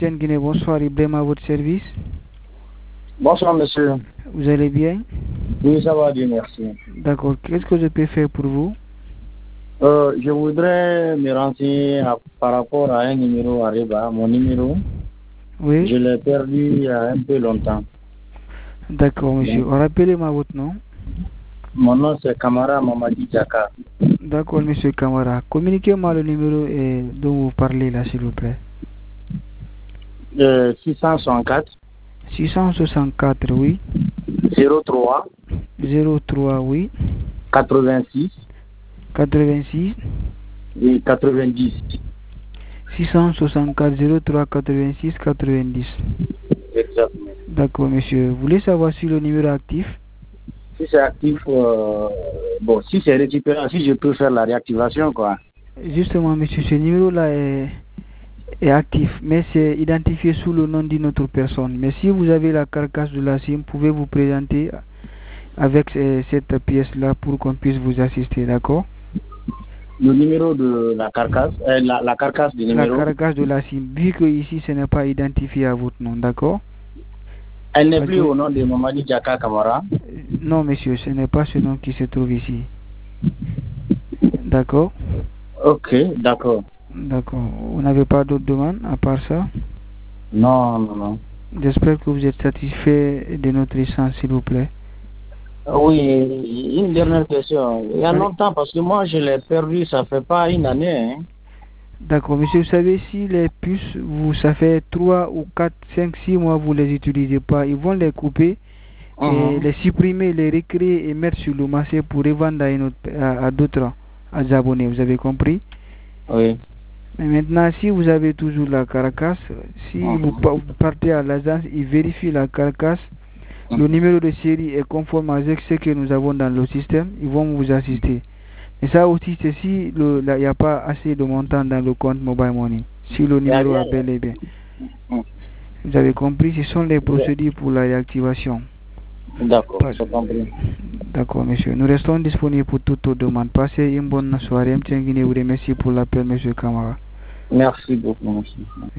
Guinée, bonsoir, Ibrahim à votre service. Bonsoir monsieur. Vous allez bien? Oui, ça va bien, merci. D'accord, qu'est-ce que je peux faire pour vous? Je voudrais me renseigner par rapport à un numéro Ariba, mon numéro. Oui. Je l'ai perdu il y a un peu longtemps. D'accord, monsieur. Rappelez-moi votre nom. Mon nom c'est Kamara Mamadi Diaka. D'accord, monsieur Kamara. Communiquez-moi le numéro dont vous parlez là, s'il vous plaît. 664 664, oui. 03 03, oui. 86 86 et 90. 664 03 86 90. Exactement. D'accord, monsieur. Vous voulez savoir si le numéro est actif? Si c'est actif, bon, si c'est récupéré, si je peux faire la réactivation, quoi. Justement, monsieur, ce numéro-là est actif, mais c'est identifié sous le nom d'une autre personne. Mais si vous avez la carcasse de la SIM, pouvez vous présenter avec cette pièce-là pour qu'on puisse vous assister, d'accord? Le numéro de la carcasse, la carcasse du numéro. La carcasse de la SIM, vu que ici ce n'est pas identifié à votre nom, d'accord? Elle n'est plus au nom de Mamadi Diaka Kamara. Non, monsieur, ce n'est pas ce nom qui se trouve ici. D'accord? Ok, d'accord. D'accord. Vous n'avez pas d'autres demandes à part ça? Non, non, non. J'espère que vous êtes satisfait de notre échange, s'il vous plaît. Oui, une dernière question. Il y a longtemps, parce que moi je l'ai perdu, ça fait pas une année. Hein. D'accord, monsieur, vous savez, si les puces, ça fait 3 ou 4, 5, 6 mois, vous ne les utilisez pas, ils vont les couper, et les supprimer, les recréer et mettre sur le marché pour les vendre à d'autres abonnés, vous avez compris? Oui. Mais maintenant, si vous avez toujours la carcasse, si vous partez à l'agence, ils vérifient la carcasse, le numéro de série est conforme avec ce que nous avons dans le système, ils vont vous assister. Et ça aussi, c'est si il n'y a pas assez de montant dans le compte Mobile Money, si le numéro est bel et bien. Vous avez compris, ce sont les procédures pour la réactivation. D'accord, j'ai compris. D'accord, monsieur. Nous restons disponibles pour toutes vos demandes. Passez une bonne soirée. Merci pour l'appel, monsieur Kamara. Merci beaucoup, monsieur.